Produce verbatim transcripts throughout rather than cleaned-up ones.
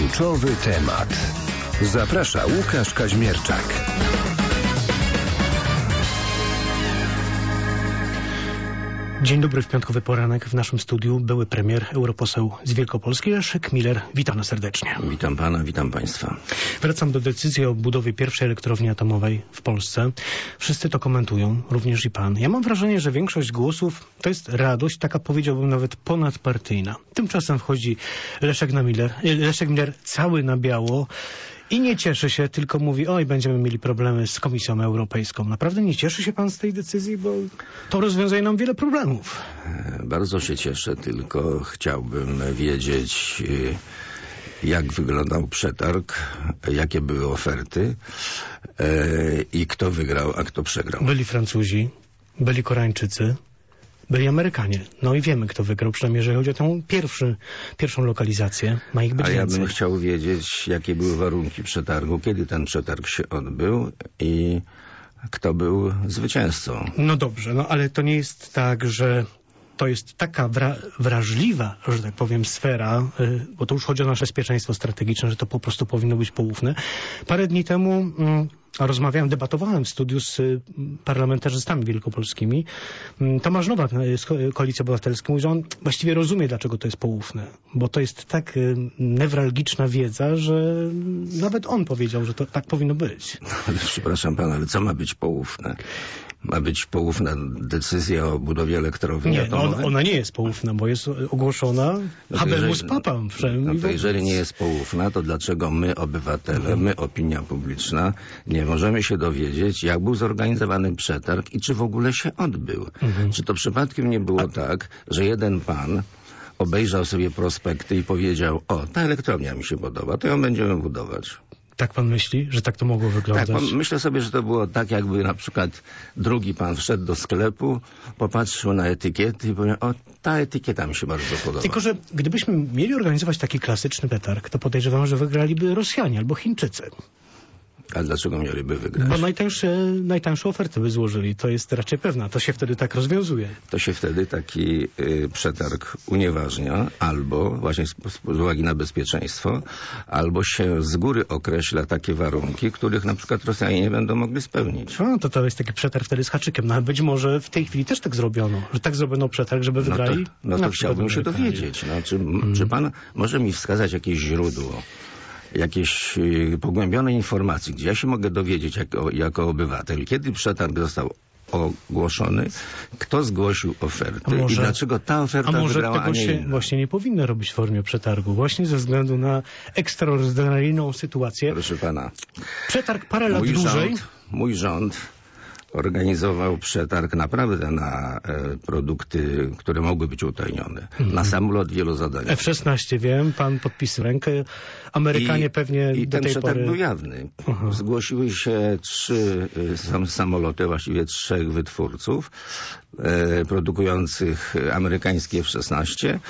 Kluczowy temat. Zaprasza Łukasz Kaźmierczak. Dzień dobry, w piątkowy poranek w naszym studiu były premier, europoseł z Wielkopolski, Leszek Miller. Witam nas serdecznie. Witam pana, witam państwa. Wracam do decyzji o budowie pierwszej elektrowni atomowej w Polsce. Wszyscy to komentują, również i pan. Ja mam wrażenie, że większość głosów to jest radość, taka powiedziałbym nawet ponadpartyjna. Tymczasem wchodzi Leszek, na Miller, Leszek Miller cały na biało i nie cieszy się, tylko mówi, oj, będziemy mieli problemy z Komisją Europejską. Naprawdę nie cieszy się pan z tej decyzji, bo to rozwiązuje nam wiele problemów. Bardzo się cieszę, tylko chciałbym wiedzieć, jak wyglądał przetarg, jakie były oferty i kto wygrał, a kto przegrał. Byli Francuzi, byli Koreańczycy, byli Amerykanie. No i wiemy, kto wygrał, przynajmniej jeżeli chodzi o tę pierwszy, pierwszą lokalizację. Ma ich być A ja więcej. bym chciał wiedzieć, jakie były warunki przetargu, kiedy ten przetarg się odbył i kto był zwycięzcą. No dobrze, no ale to nie jest tak, że to jest taka wra wrażliwa, że tak powiem, sfera, y, bo to już chodzi o nasze bezpieczeństwo strategiczne, że to po prostu powinno być poufne. Parę dni temu y, rozmawiałem, debatowałem w studiu z y, parlamentarzystami wielkopolskimi. Y, Tomasz Nowak y, z Koalicji Obywatelskiej mówi, że on właściwie rozumie, dlaczego to jest poufne, bo to jest tak y, newralgiczna wiedza, że nawet on powiedział, że to tak powinno być. Ale przepraszam pana, ale co ma być poufne? Ma być poufna decyzja o budowie elektrowni Nie, atomowej? no, ona nie jest poufna, bo jest ogłoszona no habemus papam. No to jeżeli nie jest poufna, to dlaczego my, obywatele, mhm. my, opinia publiczna, nie możemy się dowiedzieć, jak był zorganizowany przetarg i czy w ogóle się odbył? Mhm. Czy to przypadkiem nie było A... tak, że jeden pan obejrzał sobie prospekty i powiedział, o, ta elektrownia mi się podoba, to ją będziemy budować. Tak pan myśli, że tak to mogło wyglądać? Tak, myślę sobie, że to było tak, jakby na przykład drugi pan wszedł do sklepu, popatrzył na etykiety i powiedział, o, ta etykieta mi się bardzo podoba. Tylko, że gdybyśmy mieli organizować taki klasyczny przetarg, to podejrzewam, że wygraliby Rosjanie albo Chińczycy. A dlaczego mieliby wygrać? Bo najtańsze, najtańsze oferty by złożyli. To jest raczej pewne. To się wtedy tak rozwiązuje. To się wtedy taki y, przetarg unieważnia, albo właśnie z, z uwagi na bezpieczeństwo, albo się z góry określa takie warunki, których na przykład Rosjanie nie będą mogli spełnić. No, to to jest taki przetarg wtedy z haczykiem. No, ale być może w tej chwili też tak zrobiono, że tak zrobiono przetarg, żeby wygrali. No to, no to chciałbym się dowiedzieć. No, czy, hmm. czy pan może mi wskazać jakieś źródło? Jakieś y, pogłębione informacje, gdzie ja się mogę dowiedzieć jako, jako obywatel, kiedy przetarg został ogłoszony, kto zgłosił oferty może, i dlaczego ta oferta a może wygrała, tego a nie się inna. Właśnie nie powinno robić w formie przetargu, właśnie ze względu na ekstraordynaryjną sytuację. Proszę pana, przetarg parę lat mój dłużej. Rząd, mój rząd organizował przetarg naprawdę na e, produkty, które mogły być utajnione. Mhm. Na samolot wielozadaniowy. F szesnaście, wiem, pan podpisał rękę. Amerykanie I, pewnie I do ten tej przetarg pory... był jawny. Aha. Zgłosiły się trzy y, samoloty, właściwie trzech wytwórców e, produkujących amerykańskie F szesnaście,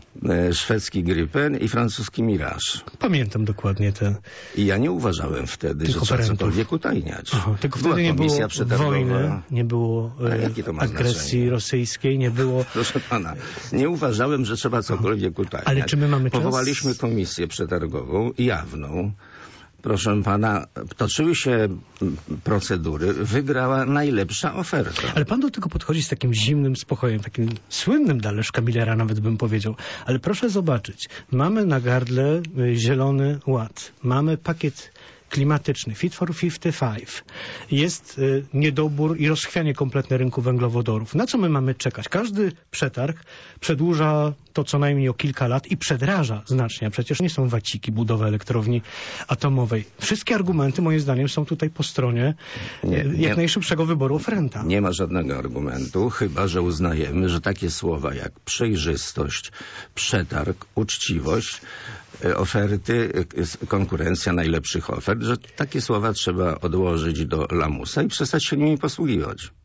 e, szwedzki Gripen i francuski Mirage. Pamiętam dokładnie te... I ja nie uważałem wtedy, że trzeba cokolwiek utajniać. Aha, tylko Była wtedy nie było wojny, nie było e, agresji znaczenie? rosyjskiej, nie było... Proszę pana, nie uważałem, że trzeba cokolwiek utajniać. Ale czy my mamy czas? Powołaliśmy komisję przetargową, jawną. Proszę pana, toczyły się procedury, wygrała najlepsza oferta. Ale pan do tego podchodzi z takim zimnym spokojem, takim słynnym dla Leszka Millera nawet bym powiedział. Ale proszę zobaczyć, mamy na gardle Zielony Ład, mamy pakiet klimatyczny, Fit for pięćdziesiąt pięć. Jest y, niedobór i rozchwianie kompletne rynku węglowodorów. Na co my mamy czekać? Każdy przetarg przedłuża to co najmniej o kilka lat i przedraża znacznie. A przecież nie są waciki budowy elektrowni atomowej. Wszystkie argumenty moim zdaniem są tutaj po stronie nie, jak nie, najszybszego wyboru oferenta. Nie ma żadnego argumentu, chyba że uznajemy, że takie słowa jak przejrzystość, przetarg, uczciwość, oferty, konkurencja najlepszych ofert, że takie słowa trzeba odłożyć do lamusa i przestać się nimi posługiwać.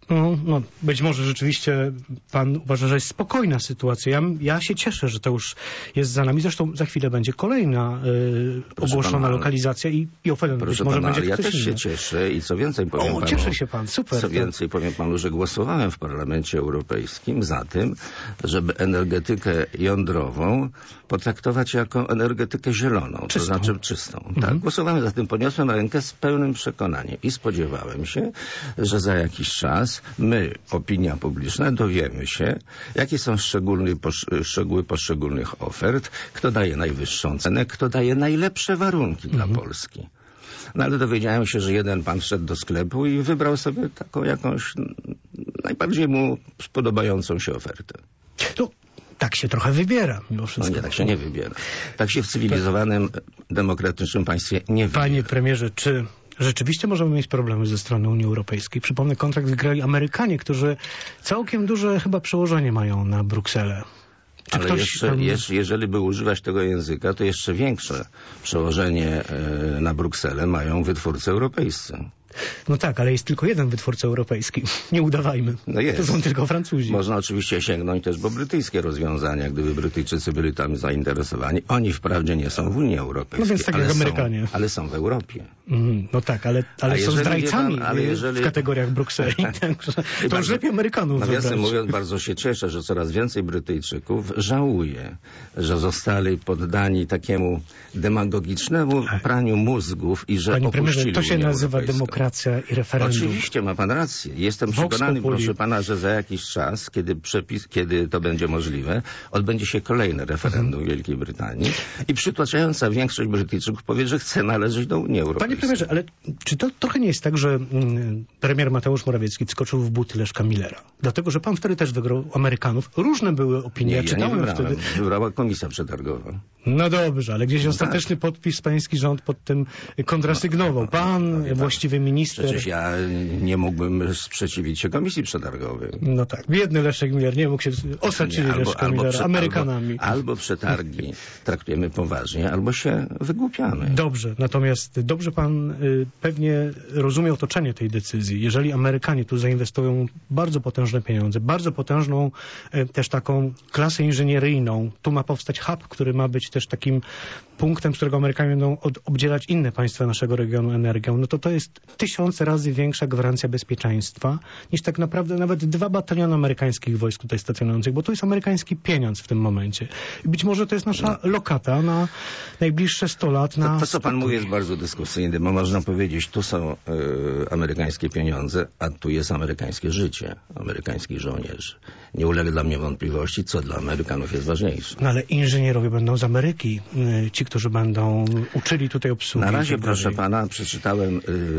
No, no, być może rzeczywiście pan uważa, że jest spokojna sytuacja. Ja, ja się cieszę, że to już jest za nami. Zresztą za chwilę będzie kolejna y, ogłoszona pana, oferta i, i oferta być może pana, będzie ja ktoś też inny. się cieszę i co więcej powiem o, panu, cieszy się pan, super. Co więcej powiem panu, że głosowałem w Parlamencie Europejskim za tym, żeby energetykę jądrową potraktować jako energetykę zieloną, Czystą. to znaczy czystą. Mhm. Tak, głosowałem za tym, podniosłem rękę z pełnym przekonaniem i spodziewałem się, że za jakiś czas my, opinia publiczna, dowiemy się, jakie są szczególne, posz, szczegóły poszczególnych ofert, kto daje najwyższą cenę, kto daje najlepsze warunki mhm. dla Polski. No ale dowiedziałem się, że jeden pan wszedł do sklepu i wybrał sobie taką jakąś najbardziej mu spodobającą się ofertę. No, tak się trochę wybiera mimo wszystko. No nie, tak się nie wybiera. Tak się w cywilizowanym, demokratycznym państwie nie wybiera. Panie premierze, czy rzeczywiście możemy mieć problemy ze strony Unii Europejskiej? Przypomnę, kontrakt wygrali Amerykanie, którzy całkiem duże chyba przełożenie mają na Brukselę. Czy Ale ktoś jeszcze, tam... jeszcze, jeżeli by używać tego języka, to jeszcze większe przełożenie e, na Brukselę mają wytwórcy europejscy. No tak, ale jest tylko jeden wytwórca europejski. Nie udawajmy. No jest. To są tylko Francuzi. Można oczywiście sięgnąć też po brytyjskie rozwiązania, gdyby Brytyjczycy byli tam zainteresowani. Oni wprawdzie nie są w Unii Europejskiej, no więc tak ale, jak są, Amerykanie. ale są w Europie. Mm, no tak, ale, ale są zdrajcami pan, ale jeżeli... w kategoriach Brukseli. Także to bardzo, już lepiej Amerykanów nawiasem wybrać. mówiąc, bardzo się cieszę, że coraz więcej Brytyjczyków żałuje, że zostali poddani takiemu demagogicznemu praniu mózgów i że Panie opuścili premierze, to się Unię nazywa Europejską. demokracja i referendum. Oczywiście, ma pan rację. Jestem Vox przekonany, populi. proszę pana, że za jakiś czas, kiedy przepis, kiedy to będzie możliwe, odbędzie się kolejne referendum w Wielkiej Brytanii i przytłaczająca większość Brytyjczyków powie, że chce należeć do Unii Europejskiej. Panie premierze, ale czy to trochę nie jest tak, że mm, premier Mateusz Morawiecki wskoczył w buty Leszka Millera? Dlatego, że pan wtedy też wygrał Amerykanów. Różne były opinie. Nie, ja ja czytałem nie wybrałem. wtedy. Wybrała komisja przetargowa. No dobrze, ale gdzieś No ostateczny tak. podpis pański rząd pod tym kontrasygnował. Pan, no, właściwy minister. Przecież ja nie mógłbym sprzeciwić się komisji przetargowej. No tak, biedny Leszek Miller nie mógł się osaczyli Nie, Leszka Millera prze- Amerykanami. Albo, albo przetargi traktujemy poważnie, albo się wygłupiamy. Dobrze, natomiast dobrze pan y, pewnie rozumie otoczenie tej decyzji. Jeżeli Amerykanie tu zainwestują bardzo potężne pieniądze, bardzo potężną y, też taką klasę inżynieryjną, tu ma powstać hub, który ma być też takim punktem, z którego Amerykanie będą od, obdzielać inne państwa naszego regionu energią, no to to jest tysiące razy większa gwarancja bezpieczeństwa niż tak naprawdę nawet dwa bataliony amerykańskich wojsk tutaj stacjonujących, bo to jest amerykański pieniądz w tym momencie. I być może to jest nasza No. lokata na najbliższe sto lat. Na To, to co pan spokój. mówi, jest bardzo dyskusyjne, bo można powiedzieć, tu są y, amerykańskie pieniądze, a tu jest amerykańskie życie amerykańskich żołnierzy. Nie ulega dla mnie wątpliwości, co dla Amerykanów jest ważniejsze. No ale inżynierowie będą z Ameryki, y, ci, którzy będą uczyli tutaj obsługi. Na i razie, tak proszę dalej. pana, przeczytałem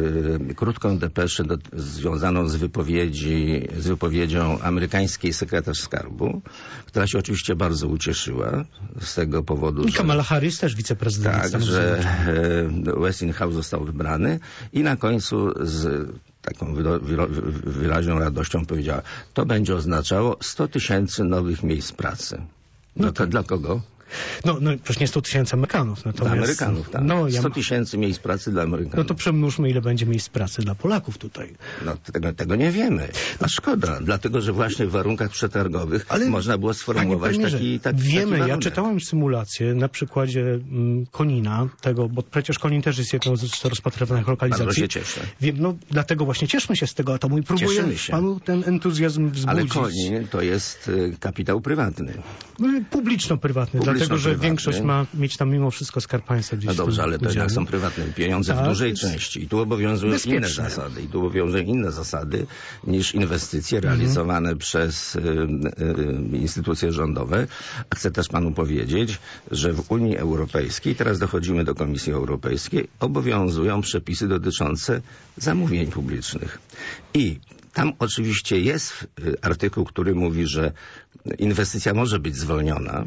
y, krótką depeszę do, związaną z, wypowiedzi, z wypowiedzią amerykańskiej sekretarz skarbu, która się oczywiście bardzo ucieszyła z tego powodu, I że... Kamala Harris też wiceprezydent Tak, Stanów że Zjednoczonych. e, Westinghouse został wybrany i na końcu z taką wyro, wyro, wyraźną radością powiedziała, to będzie oznaczało sto tysięcy nowych miejsc pracy. No to dla kogo? No, no przecież nie sto tysięcy Amerykanów. Natomiast, Dla Amerykanów, tak. No, ja, sto tysięcy miejsc pracy dla Amerykanów. no to przemnóżmy, ile będzie miejsc pracy dla Polaków tutaj. No tego, tego nie wiemy. A szkoda, dlatego że właśnie w warunkach przetargowych Ale, można było sformułować panie premierze, taki, taki wiemy, taki ja warunek. czytałem symulację na przykładzie mm, Konina, tego, bo przecież Konin też jest jedną z rozpatrywanych lokalizacji. Bardzo się cieszę. Wiem, no dlatego właśnie cieszmy się z tego atomu i próbuję Cieszymy się. panu ten entuzjazm wzbudzić. Ale Konin to jest y, kapitał prywatny. No, publiczno-prywatny, dlatego że Publiczno-prywatny. większość ma mieć tam mimo wszystko Skarb Państwa gdzieś No w tym dobrze, ale to udziale. jednak są prywatne pieniądze Tak, w dużej jest części. I tu obowiązują bezpieczne. inne zasady. I tu obowiązują inne zasady niż inwestycje realizowane Mhm. przez y, y, instytucje rządowe. A chcę też panu powiedzieć, że w Unii Europejskiej, teraz dochodzimy do Komisji Europejskiej, obowiązują przepisy dotyczące zamówień publicznych. I tam oczywiście jest y, artykuł, który mówi, że inwestycja może być zwolniona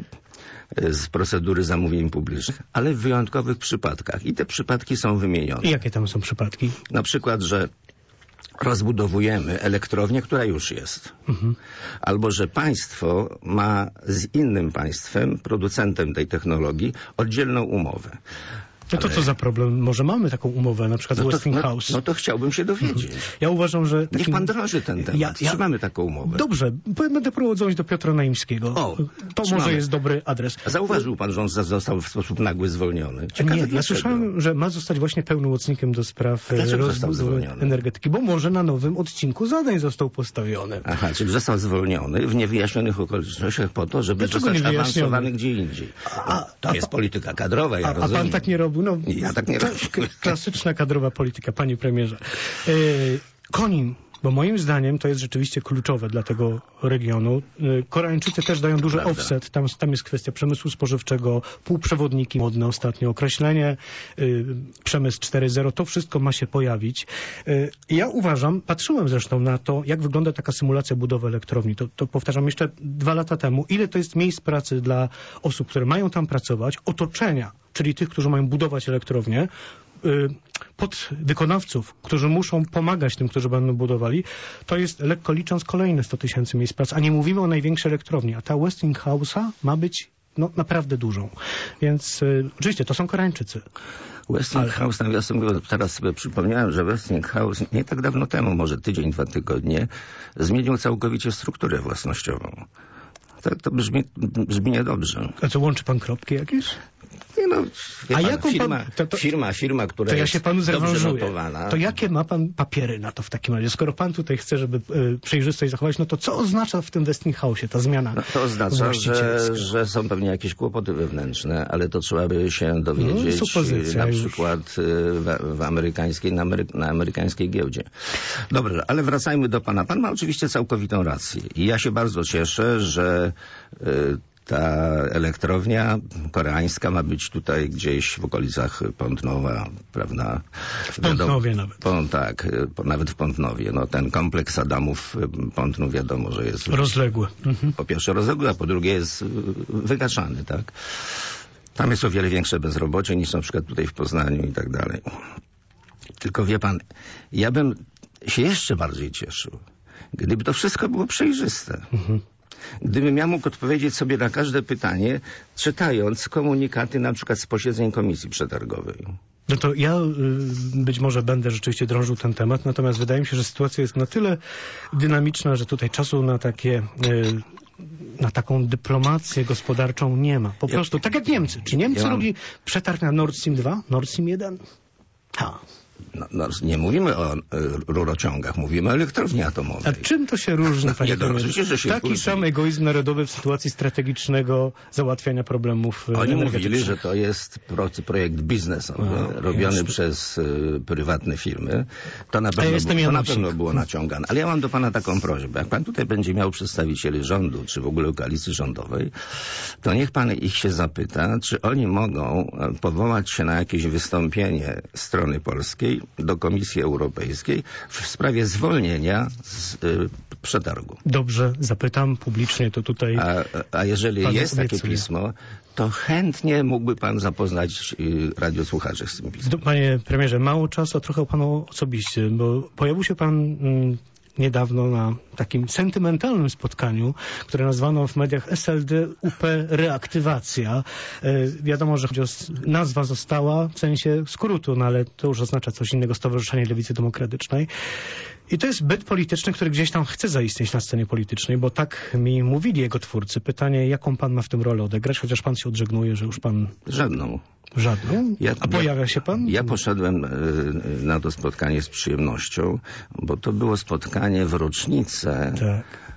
z procedury zamówień publicznych, ale w wyjątkowych przypadkach. I te przypadki są wymienione. I jakie tam są przypadki? Na przykład, że rozbudowujemy elektrownię, która już jest. Mhm. Albo, że państwo ma z innym państwem, producentem tej technologii, oddzielną umowę. No to Ale... co za problem? Może mamy taką umowę, na przykład no to, Westinghouse. No, no to chciałbym się dowiedzieć. Ja uważam, że... Niech takim... pan drąży ten temat. Ja, ja... Trzymamy taką umowę. Dobrze, będę próbował dzwonić do Piotra Naimskiego. O, to trzymamy. może jest dobry adres. A zauważył pan, że on został w sposób nagły zwolniony? Ciekawe, nie, ja dlaczego? słyszałem, że ma zostać właśnie pełnomocnikiem do spraw rozbudowy energetyki, bo może na nowym odcinku zadań został postawiony. Aha, czyli został zwolniony w niewyjaśnionych okolicznościach po to, żeby Dlaczego zostać niewyjaśniony? awansowany gdzie indziej. A, to a, jest polityka kadrowa, ja a, rozumiem. a pan tak nie robił? No, ja tak nie robię. Klasyczna kadrowa polityka, panie premierze. Yy, Konin. Bo moim zdaniem to jest rzeczywiście kluczowe dla tego regionu. Koreańczycy też dają duży Prawda. offset. Tam, tam jest kwestia przemysłu spożywczego, półprzewodniki, modne ostatnio określenie, y, przemysł cztery zero, to wszystko ma się pojawić. Y, ja uważam, patrzyłem zresztą na to, jak wygląda taka symulacja budowy elektrowni. To, to powtarzam jeszcze dwa lata temu. Ile to jest miejsc pracy dla osób, które mają tam pracować, otoczenia, czyli tych, którzy mają budować elektrownię, podwykonawców, którzy muszą pomagać tym, którzy będą budowali, to jest lekko licząc kolejne sto tysięcy miejsc pracy. A nie mówimy o największej elektrowni, a ta Westinghouse'a ma być no, naprawdę dużą. Więc y, oczywiście to są Koreańczycy. Westinghouse, ale... nawiasem mówiąc, teraz sobie przypomniałem, że Westinghouse nie tak dawno temu, może tydzień, dwa tygodnie, zmienił całkowicie strukturę własnościową. To, to brzmi, brzmi niedobrze. A co, łączy pan kropki jakieś? Nie no, wie A pan, jaką firma, pan, to, to, firma, firma, która to ja jest się panu dobrze zrewanżuję. notowana. To jakie ma pan papiery na to w takim razie? Skoro pan tutaj chce, żeby y, przejrzystość zachować, no to co oznacza w tym Westinghouse'ie ta zmiana? No, to oznacza, że, że są pewnie jakieś kłopoty wewnętrzne, ale to trzeba by się dowiedzieć no, na już. przykład w, w amerykańskiej, na, Amery, na amerykańskiej giełdzie. Dobrze, ale wracajmy do pana. Pan ma oczywiście całkowitą rację i ja się bardzo cieszę, że y, ta elektrownia koreańska ma być tutaj gdzieś w okolicach Pątnowa, prawda? W Pątnowie wiadomo, nawet. Pą, tak, po, nawet w Pątnowie. No, ten kompleks Adamów Pątnów wiadomo, że jest rozległy. Mhm. Po pierwsze rozległy, a po drugie jest wygaszany, tak? Tam jest o wiele większe bezrobocie niż na przykład tutaj w Poznaniu i tak dalej. Tylko wie pan, ja bym się jeszcze bardziej cieszył, gdyby to wszystko było przejrzyste. Mhm. Gdybym ja mógł odpowiedzieć sobie na każde pytanie, czytając komunikaty na przykład z posiedzeń komisji przetargowej. No to ja y, być może będę rzeczywiście drążył ten temat, natomiast wydaje mi się, że sytuacja jest na tyle dynamiczna, że tutaj czasu na takie... Y, na taką dyplomację gospodarczą nie ma. Po prostu, tak jak Niemcy. Czy Niemcy ja mam... robi przetarg na Nord Stream dwa? Nord Stream jeden? Ha. No, no, nie mówimy o y, rurociągach, mówimy o elektrowni atomowej. A czym to się różni, panie premierze? że się Taki różni. sam egoizm narodowy w sytuacji strategicznego załatwiania problemów Oni energetycznych. mówili, że to jest pro, projekt biznesowy, a, robiony jasne. przez y, prywatne firmy. To na pewno, było, to na pewno było naciągane. Ale ja mam do pana taką prośbę. Jak pan tutaj będzie miał przedstawicieli rządu, czy w ogóle koalicji rządowej, to niech pan ich się zapyta, czy oni mogą powołać się na jakieś wystąpienie strony polskiej do Komisji Europejskiej w sprawie zwolnienia z y, przetargu. Dobrze, zapytam publicznie to tutaj. A, a jeżeli jest obiecuję. takie pismo, to chętnie mógłby pan zapoznać y, radiosłuchaczy z tym pismem. Panie premierze, mało czasu, a trochę o panu osobiście, bo pojawił się pan mm, niedawno na takim sentymentalnym spotkaniu, które nazwano w mediach S L D U P Reaktywacja. E, wiadomo, że nazwa została w sensie skrótu, no ale to już oznacza coś innego, Stowarzyszenie Lewicy Demokratycznej. I to jest byt polityczny, który gdzieś tam chce zaistnieć na scenie politycznej, bo tak mi mówili jego twórcy. Pytanie, jaką pan ma w tym rolę odegrać, chociaż pan się odżegnuje, że już pan... Żadną. Żadną? Ja, A pojawia się pan? Ja poszedłem y, na to spotkanie z przyjemnością, bo to było spotkanie w rocznicę tak.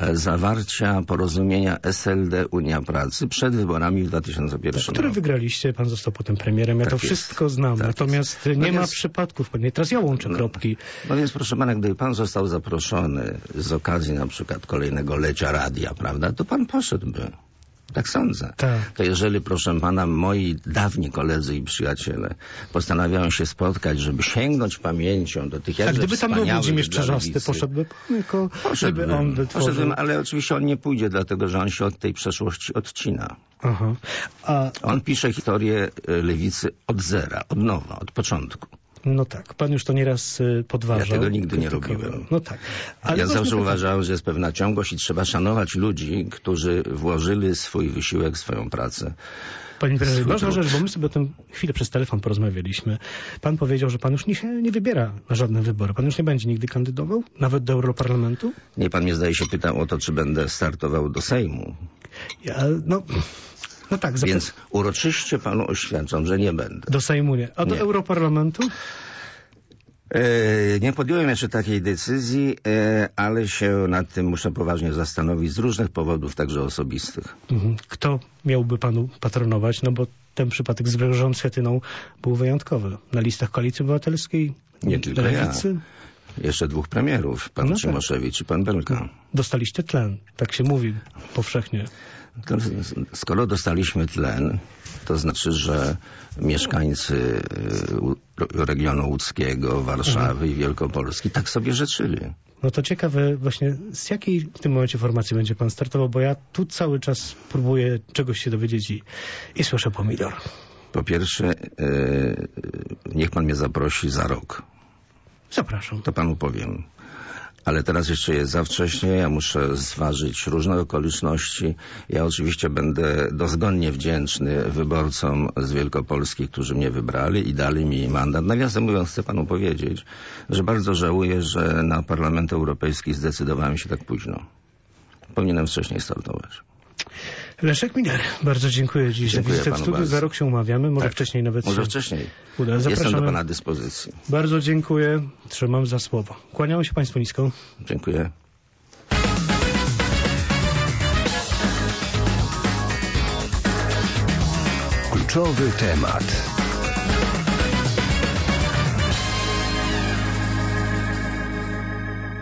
zawarcia porozumienia S L D Unia Pracy przed wyborami w dwa tysiące pierwszym tak, które roku. wygraliście, pan został potem premierem. Ja tak to jest, wszystko znam. tak Natomiast jest. nie no ma więc, przypadków. Panie, teraz ja łączę no, kropki. No więc proszę pana, gdyby pan został zaproszony z okazji na przykład kolejnego lecia radia, prawda, to pan poszedłby. Tak sądzę. Tak. To jeżeli, proszę pana, moi dawni koledzy i przyjaciele postanawiają się spotkać, żeby sięgnąć pamięcią do tych jakże A gdyby tam był Włodzimierz Czerzasty, poszedłby pan jako... Poszedłbym, on by tworzył... poszedłbym, ale oczywiście on nie pójdzie, dlatego że on się od tej przeszłości odcina. Aha. A... On pisze historię lewicy od zera, od nowa, od początku. No tak, pan już to nieraz y, podważał. Ja tego nigdy nie krytykował. robiłem. No tak. Ale ja ważne zawsze pytanie. uważałem, że jest pewna ciągłość i trzeba szanować ludzi, którzy włożyli swój wysiłek, swoją pracę. Panie prezesie, Swój ważna trud. rzecz, bo my sobie o tym chwilę przez telefon porozmawialiśmy. Pan powiedział, że pan już nie, się nie wybiera na żadne wybory. Pan już nie będzie nigdy kandydował? Nawet do Europarlamentu? Nie, pan mnie zdaje się pytał o to, czy będę startował do Sejmu. Ja, no, no tak, zapy- Więc uroczyście panu oświadczam, że nie będę. do Sejmu nie. A do Nie. Europarlamentu? E, nie podjąłem jeszcze takiej decyzji, e, ale się nad tym muszę poważnie zastanowić z różnych powodów, także osobistych. Mhm. Kto miałby panu patronować? No bo ten przypadek z Grzegorza Schetyną był wyjątkowy. Na listach Koalicji Obywatelskiej, Nie tylko Lewicy. Jeszcze dwóch premierów, pan No tak. Cimoszewicz i pan Belka. Dostaliście tlen. Tak się mówi powszechnie. To, skoro dostaliśmy tlen, to znaczy, że mieszkańcy y, u- regionu łódzkiego, Warszawy i Wielkopolski tak sobie życzyli. No to ciekawe właśnie, z jakiej w tym momencie formacji będzie pan startował, bo ja tu cały czas próbuję czegoś się dowiedzieć i, i słyszę pomidor. Po pierwsze, y, niech pan mnie zaprosi za rok. Zapraszam. To panu powiem. Ale teraz jeszcze jest za wcześnie, ja muszę zważyć różne okoliczności. Ja oczywiście będę dozgonnie wdzięczny wyborcom z Wielkopolski, którzy mnie wybrali i dali mi mandat. Nawiasem mówiąc, chcę panu powiedzieć, że bardzo żałuję, że na Parlament Europejski zdecydowałem się tak późno. Powinienem wcześniej startować. Leszek Miller, bardzo dziękuję dziś Dziękuję za wizytę w panu studiu. bardzo. Za rok się umawiamy, może Tak. wcześniej nawet Może się wcześniej. uda. Jestem do Zapraszamy. pana dyspozycji. Bardzo dziękuję. Trzymam za słowo. Kłaniamy się państwu nisko. Dziękuję. Kluczowy temat.